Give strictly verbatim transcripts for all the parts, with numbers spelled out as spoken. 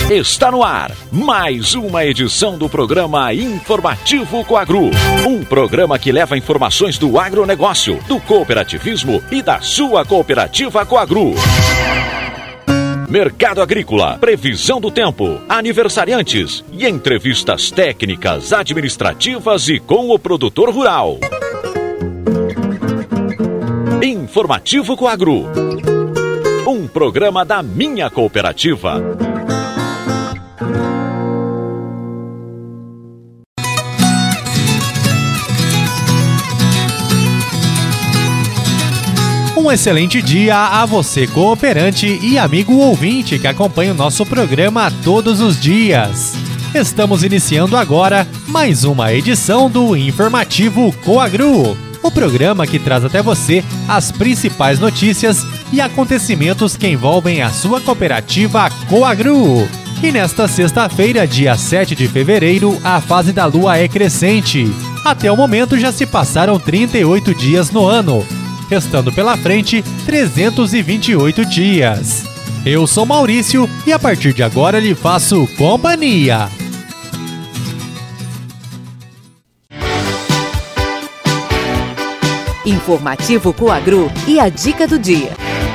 Está no ar mais uma edição do programa Informativo Coagro. Um programa que leva informações do agronegócio, do cooperativismo e da sua cooperativa Coagro. Mercado agrícola, previsão do tempo, aniversariantes e entrevistas técnicas, administrativas e com o produtor rural. Informativo Coagro. Um programa da minha cooperativa. Um excelente dia a você, cooperante e amigo ouvinte que acompanha o nosso programa todos os dias. Estamos iniciando agora mais uma edição do Informativo Coagro, o programa que traz até você as principais notícias e acontecimentos que envolvem a sua cooperativa Coagro. E nesta sexta-feira, dia sete de fevereiro, a fase da lua é crescente. Até o momento já se passaram trinta e oito dias no ano, restando pela frente trezentos e vinte e oito dias. Eu sou Maurício e a partir de agora lhe faço companhia. Informativo Coagro e a dica do dia.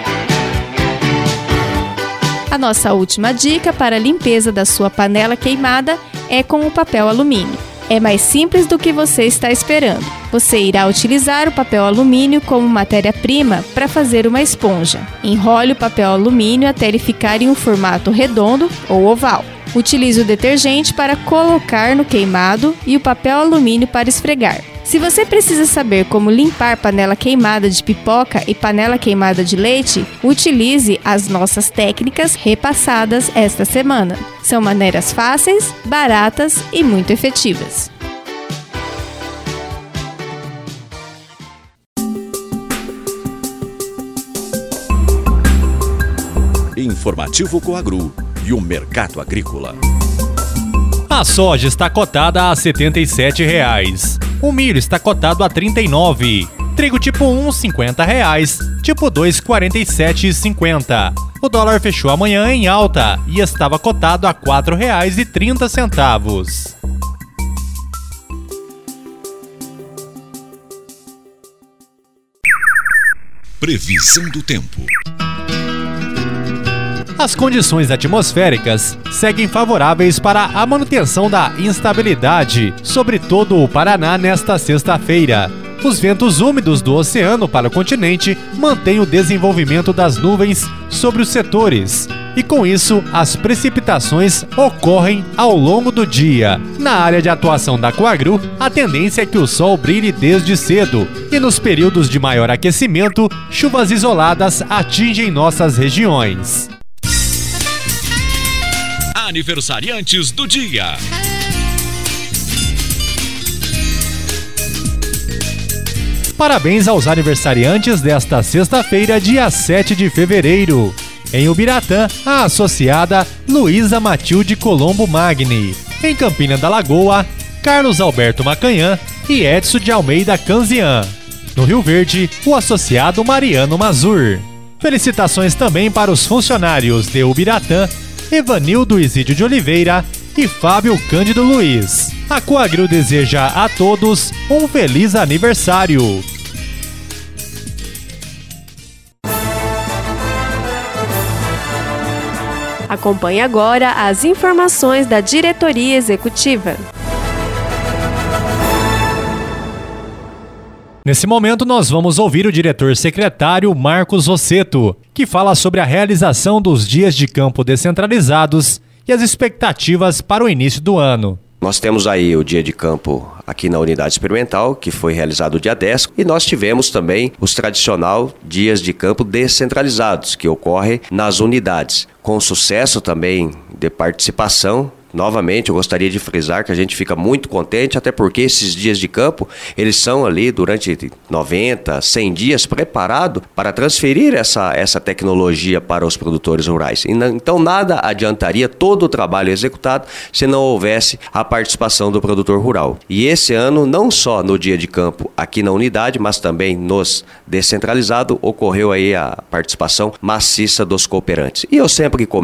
A nossa última dica para a limpeza da sua panela queimada é com o papel alumínio. É mais simples do que você está esperando. Você irá utilizar o papel alumínio como matéria-prima para fazer uma esponja. Enrole o papel alumínio até ele ficar em um formato redondo ou oval. Utilize o detergente para colocar no queimado e o papel alumínio para esfregar. Se você precisa saber como limpar panela queimada de pipoca e panela queimada de leite, utilize as nossas técnicas repassadas esta semana. São maneiras fáceis, baratas e muito efetivas. Informativo Coagro e o mercado agrícola. A soja está cotada a setenta e sete reais. O milho está cotado a trinta e nove. Trigo tipo um, cinquenta reais. Tipo dois, quarenta e sete reais e cinquenta. O dólar fechou amanhã em alta e estava cotado a quatro reais e trinta centavos. Previsão do tempo. As condições atmosféricas seguem favoráveis para a manutenção da instabilidade sobre todo o Paraná nesta sexta-feira. Os ventos úmidos do oceano para o continente mantêm o desenvolvimento das nuvens sobre os setores. E com isso, as precipitações ocorrem ao longo do dia. Na área de atuação da Coagro, a tendência é que o sol brilhe desde cedo. E nos períodos de maior aquecimento, chuvas isoladas atingem nossas regiões. Aniversariantes do dia. Parabéns aos aniversariantes desta sexta-feira, dia sete de fevereiro. Em Ubiratã, a associada Luísa Matilde Colombo Magni. Em Campina da Lagoa, Carlos Alberto Macanhã e Edson de Almeida Canzian. No Rio Verde, o associado Mariano Mazur. Felicitações também para os funcionários de Ubiratã, Evanildo Isídio de Oliveira e Fábio Cândido Luiz. A Coagro deseja a todos um feliz aniversário. Acompanhe agora as informações da diretoria executiva. Nesse momento, nós vamos ouvir o diretor-secretário Marcos Rosseto, que fala sobre a realização dos dias de campo descentralizados e as expectativas para o início do ano. Nós temos aí o dia de campo aqui na unidade experimental, que foi realizado dia dez, e nós tivemos também os tradicional dias de campo descentralizados, que ocorrem nas unidades, com sucesso também de participação. Novamente, eu gostaria de frisar que a gente fica muito contente, até porque esses dias de campo, eles são ali durante noventa, cem dias preparados para transferir essa, essa tecnologia para os produtores rurais. Então, nada adiantaria todo o trabalho executado se não houvesse a participação do produtor rural. E esse ano, não só no dia de campo aqui na unidade, mas também nos descentralizados, ocorreu aí a participação maciça dos cooperantes. E eu sempre comento,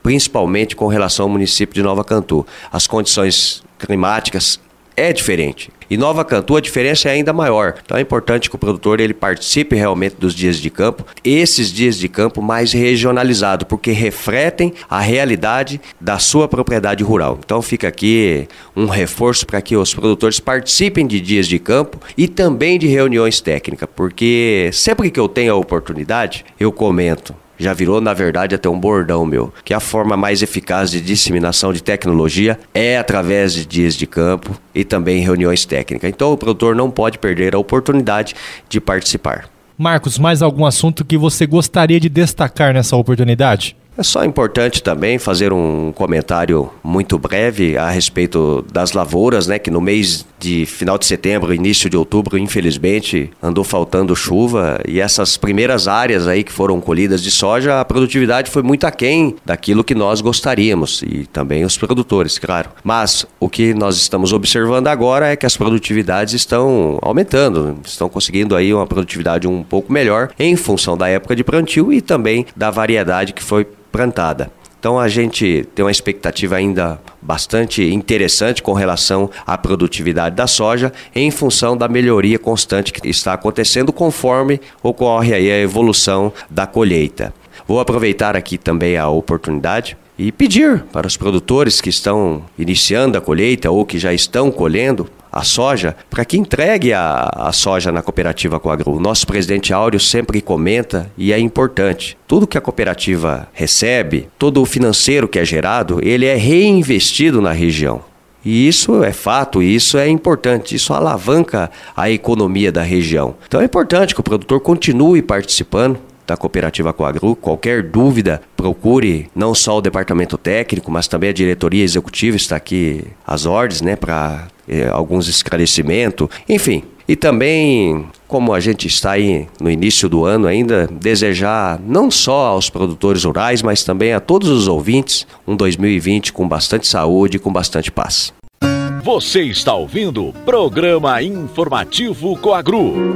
principalmente com relação ao município de Nova Cantu. As condições climáticas é diferente. E Nova Cantu a diferença é ainda maior. Então é importante que o produtor ele participe realmente dos dias de campo, esses dias de campo mais regionalizados, porque refletem a realidade da sua propriedade rural. Então fica aqui um reforço para que os produtores participem de dias de campo e também de reuniões técnicas, porque sempre que eu tenho a oportunidade, eu comento. Já virou, na verdade, até um bordão meu, que a forma mais eficaz de disseminação de tecnologia é através de dias de campo e também reuniões técnicas. Então, o produtor não pode perder a oportunidade de participar. Marcos, mais algum assunto que você gostaria de destacar nessa oportunidade? É só importante também fazer um comentário muito breve a respeito das lavouras, né? Que no mês de final de setembro, início de outubro, infelizmente, andou faltando chuva e essas primeiras áreas aí que foram colhidas de soja, a produtividade foi muito aquém daquilo que nós gostaríamos e também os produtores, claro. Mas o que nós estamos observando agora é que as produtividades estão aumentando, estão conseguindo aí uma produtividade um pouco melhor em função da época de plantio e também da variedade que foi plantada. Então a gente tem uma expectativa ainda bastante interessante com relação à produtividade da soja em função da melhoria constante que está acontecendo conforme ocorre aí a evolução da colheita. Vou aproveitar aqui também a oportunidade e pedir para os produtores que estão iniciando a colheita ou que já estão colhendo a soja, para que entregue a, a soja na cooperativa Coagru. O nosso presidente Áureo sempre comenta e é importante. Tudo que a cooperativa recebe, todo o financeiro que é gerado, ele é reinvestido na região. E isso é fato, isso é importante, isso alavanca a economia da região. Então é importante que o produtor continue participando da cooperativa Coagru. Qualquer dúvida, procure não só o departamento técnico, mas também a diretoria executiva está aqui às ordens, né, para eh, alguns esclarecimentos, enfim. E também, como a gente está aí no início do ano ainda, desejar não só aos produtores rurais, mas também a todos os ouvintes, um dois mil e vinte com bastante saúde e com bastante paz. Você está ouvindo o Programa Informativo Coagru.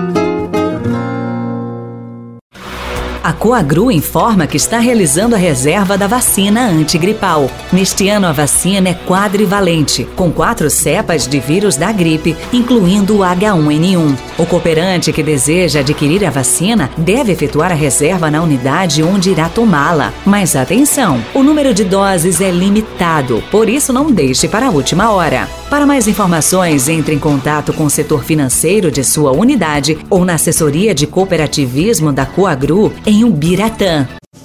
A Coagru informa que está realizando a reserva da vacina antigripal. Neste ano, a vacina é quadrivalente, com quatro cepas de vírus da gripe, incluindo o H um N um. O cooperante que deseja adquirir a vacina deve efetuar a reserva na unidade onde irá tomá-la. Mas atenção, o número de doses é limitado, por isso não deixe para a última hora. Para mais informações, entre em contato com o setor financeiro de sua unidade ou na assessoria de cooperativismo da Coagru em Ubiratã.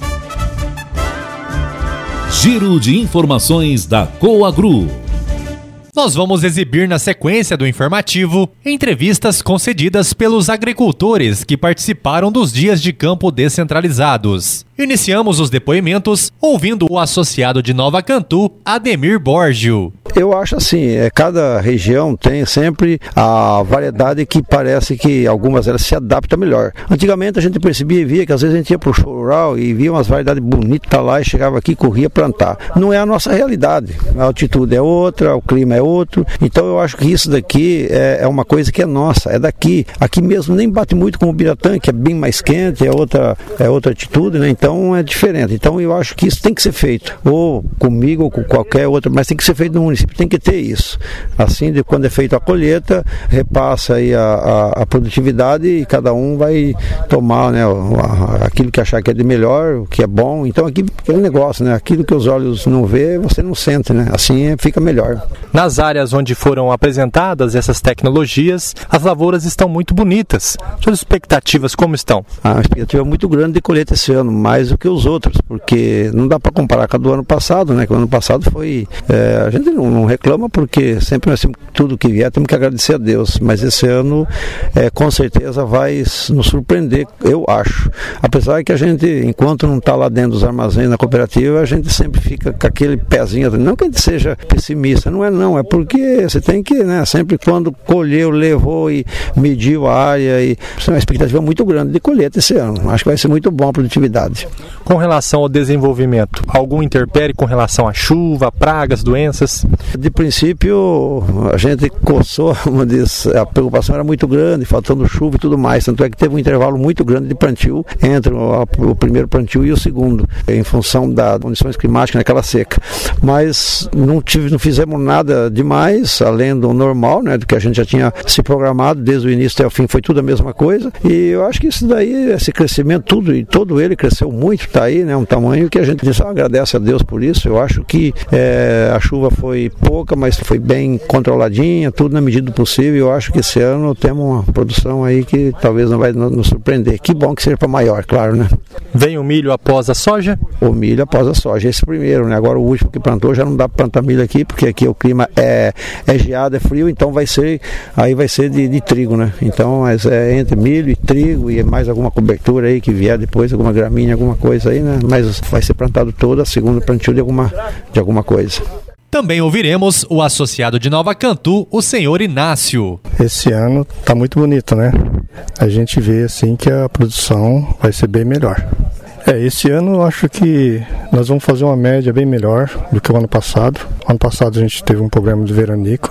Giro de informações da Coagru. Nós vamos exibir na sequência do informativo entrevistas concedidas pelos agricultores que participaram dos dias de campo descentralizados. Iniciamos os depoimentos ouvindo o associado de Nova Cantu, Ademir Borgio. Eu acho assim, é, cada região tem sempre a variedade que parece que algumas elas se adaptam melhor. Antigamente a gente percebia e via que às vezes a gente ia para o show rural e via umas variedades bonitas lá e chegava aqui e corria plantar. Não é a nossa realidade, a altitude é outra, o clima é outro, então eu acho que isso daqui é, é uma coisa que é nossa, é daqui. Aqui mesmo nem bate muito com o Ubiratã, que é bem mais quente, é outra, é outra altitude, né? Então é diferente. Então eu acho que isso tem que ser feito, ou comigo ou com qualquer outro, mas tem que ser feito no município, tem que ter isso. Assim, de quando é feita a colheita, repassa aí a, a, a produtividade e cada um vai tomar, né, aquilo que achar que é de melhor, o que é bom. Então aqui, aquele negócio, né? Aquilo que os olhos não vê, você não sente, né? Assim fica melhor. Nas áreas onde foram apresentadas essas tecnologias, as lavouras estão muito bonitas. Suas expectativas como estão? A expectativa é muito grande de colheita esse ano, mais do que os outros, porque não dá para comparar com a do ano passado, né? Que o ano passado foi... É, a gente não, não reclama porque sempre nós temos tudo que vier, temos que agradecer a Deus, mas esse ano é, com certeza vai nos surpreender, eu acho. Apesar que a gente, enquanto não está lá dentro dos armazéns na cooperativa, a gente sempre fica com aquele pezinho, não que a gente seja pessimista, não é não, é porque você tem que, né, sempre quando colheu, levou e mediu a área, e é uma expectativa muito grande de colheita esse ano. Acho que vai ser muito bom a produtividade. Nordeste. Com relação ao desenvolvimento, algum interpere com relação à chuva, pragas, doenças? De princípio, a gente coçou, como diz, a preocupação era muito grande, faltando chuva e tudo mais, tanto é que teve um intervalo muito grande de plantio entre o, o primeiro plantio e o segundo, em função das condições climáticas naquela seca. Mas não, tive, não fizemos nada demais, além do normal, né, do que a gente já tinha se programado, desde o início até o fim foi tudo a mesma coisa, e eu acho que isso daí, esse crescimento, tudo, e todo ele cresceu muito, está aí, né, um tamanho que a gente só agradece a Deus por isso. Eu acho que é, a chuva foi pouca, mas foi bem controladinha, tudo na medida do possível. Eu acho que esse ano temos uma produção aí que talvez não vai nos surpreender. Que bom que seja para maior, claro, né? Vem o milho após a soja? O milho após a soja, esse primeiro, né? Agora o último que plantou já não dá para plantar milho aqui, porque aqui o clima é, é geado, é frio, então vai ser, aí vai ser de, de trigo, né? Então mas é entre milho e trigo e mais alguma cobertura aí que vier depois, alguma gramínea, alguma coisa aí, né? Mas vai ser plantado todo a segunda plantio de alguma, de alguma coisa. Também ouviremos o associado de Nova Cantu, o senhor Inácio. Esse ano tá muito bonito, né? A gente vê assim que a produção vai ser bem melhor. É, esse ano eu acho que nós vamos fazer uma média bem melhor do que o ano passado. Ano passado a gente teve um problema de veranico.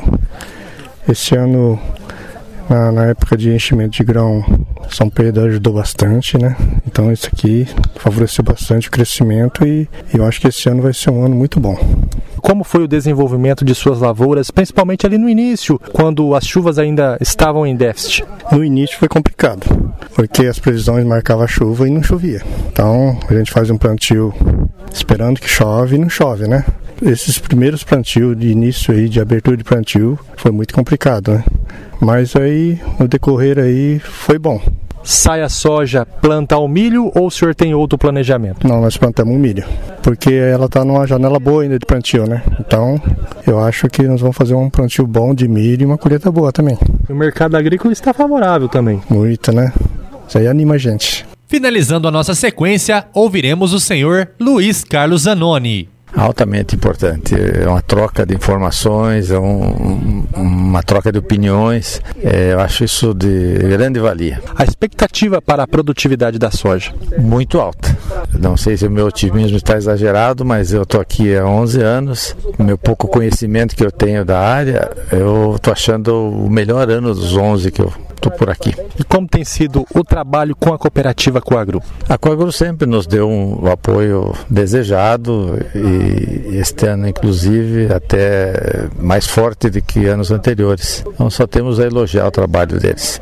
Esse ano, na, na época de enchimento de grão, São Pedro ajudou bastante, né? Então isso aqui favoreceu bastante o crescimento e eu acho que esse ano vai ser um ano muito bom. Como foi o desenvolvimento de suas lavouras, principalmente ali no início, quando as chuvas ainda estavam em déficit? No início foi complicado, porque as previsões marcavam a chuva e não chovia. Então a gente faz um plantio esperando que chove e não chove, né? Esses primeiros plantios de início aí, de abertura de plantio, foi muito complicado, né? Mas aí, no decorrer aí, foi bom. Sai a soja, planta o milho ou o senhor tem outro planejamento? Não, nós plantamos o milho, porque ela está numa janela boa ainda de plantio, né? Então, eu acho que nós vamos fazer um plantio bom de milho e uma colheita boa também. O mercado agrícola está favorável também. Muito, né? Isso aí anima a gente. Finalizando a nossa sequência, ouviremos o senhor Luiz Carlos Zanoni. Altamente importante, é uma troca de informações, é um, uma troca de opiniões, é, eu acho isso de grande valia. A expectativa para a produtividade da soja? Muito alta. Não sei se o meu otimismo está exagerado, mas eu estou aqui há onze anos, o meu pouco conhecimento que eu tenho da área, eu estou achando o melhor ano dos onze que eu estou por aqui. E como tem sido o trabalho com a cooperativa Coagro? A Coagro sempre nos deu um apoio desejado e este ano, inclusive, até mais forte do que anos anteriores. Então só temos a elogiar o trabalho deles.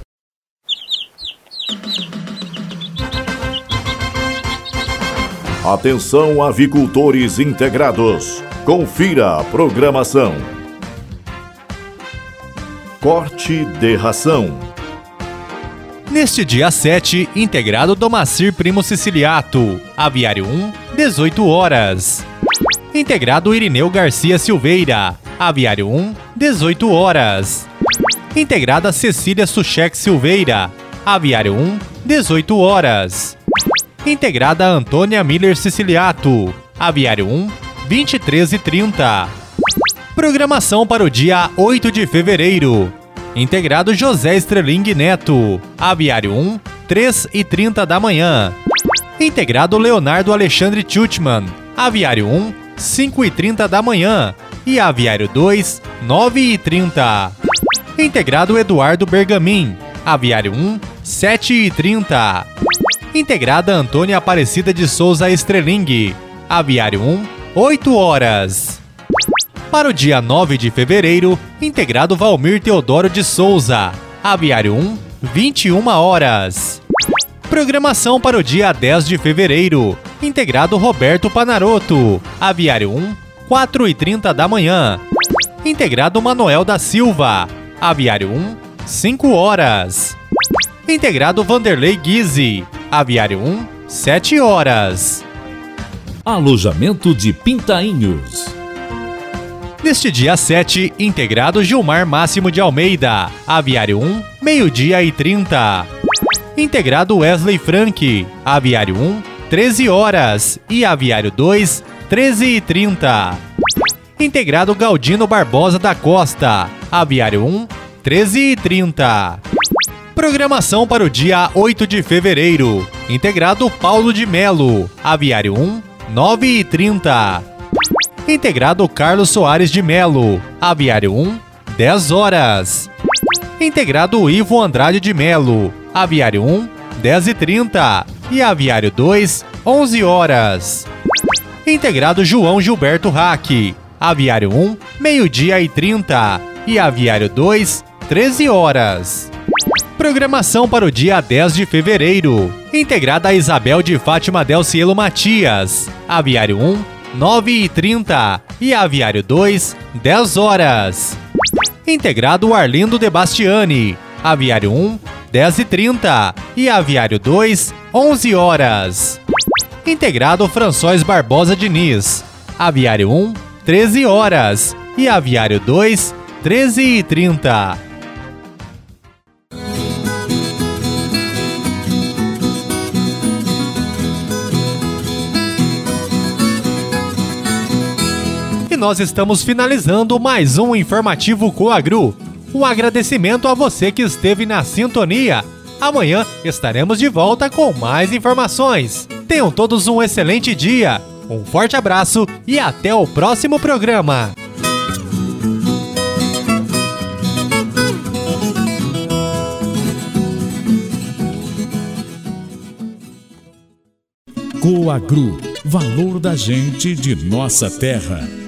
Atenção, avicultores integrados. Confira a programação. Corte de ração. Neste dia sete, integrado Domacir Primo Siciliato, Aviário um, dezoito horas. Integrado Irineu Garcia Silveira, Aviário um, dezoito horas. Integrada Cecília Suchek Silveira, Aviário um, dezoito horas. Integrada Antônia Miller Siciliato, Aviário um, vinte e três e trinta. Programação para o dia oito de fevereiro. Integrado José Estreling Neto, Aviário um, três e trinta da manhã. Integrado Leonardo Alexandre Tchutman, Aviário um, cinco e trinta da manhã. E Aviário dois, nove e trinta. Integrado Eduardo Bergamin, Aviário um, sete e trinta. Integrada Antônia Aparecida de Souza Estreling, Aviário um, oito horas. Para o dia nove de fevereiro, integrado Valmir Teodoro de Souza, Aviário um, vinte e uma horas. Programação para o dia dez de fevereiro, integrado Roberto Panaroto, Aviário um, quatro e trinta da manhã. Integrado Manuel da Silva, Aviário um, cinco horas. Integrado Vanderlei Guise, Aviário um, sete horas. Alojamento de Pintainhos. Neste dia sete, integrado Gilmar Máximo de Almeida, Aviário um, meio-dia e trinta. Integrado Wesley Frank, Aviário um, treze horas. E Aviário dois, treze e trinta. Integrado Galdino Barbosa da Costa, Aviário um, treze e trinta. Programação para o dia oito de fevereiro. Integrado Paulo de Melo, Aviário um, nove e trinta. Integrado Carlos Soares de Melo, Aviário um, dez horas. Integrado Ivo Andrade de Melo, Aviário um, dez e trinta. E Aviário dois, onze horas. Integrado João Gilberto Hack, Aviário um, meio-dia e trinta. E Aviário dois, treze horas. Programação para o dia dez de fevereiro. Integrada a Isabel de Fátima Del Cielo Matias, Aviário um, nove e trinta. E Aviário dois, dez horas. Integrado Arlindo de Bastiani, Aviário um, dez e trinta. E Aviário dois, onze horas. Integrado François Barbosa Diniz, Aviário um, treze horas. E Aviário dois, treze e trinta. E nós estamos finalizando mais um Informativo Coagru. Um agradecimento a você que esteve na sintonia. Amanhã estaremos de volta com mais informações. Tenham todos um excelente dia. Um forte abraço e até o próximo programa. Coagru, valor da gente de nossa terra.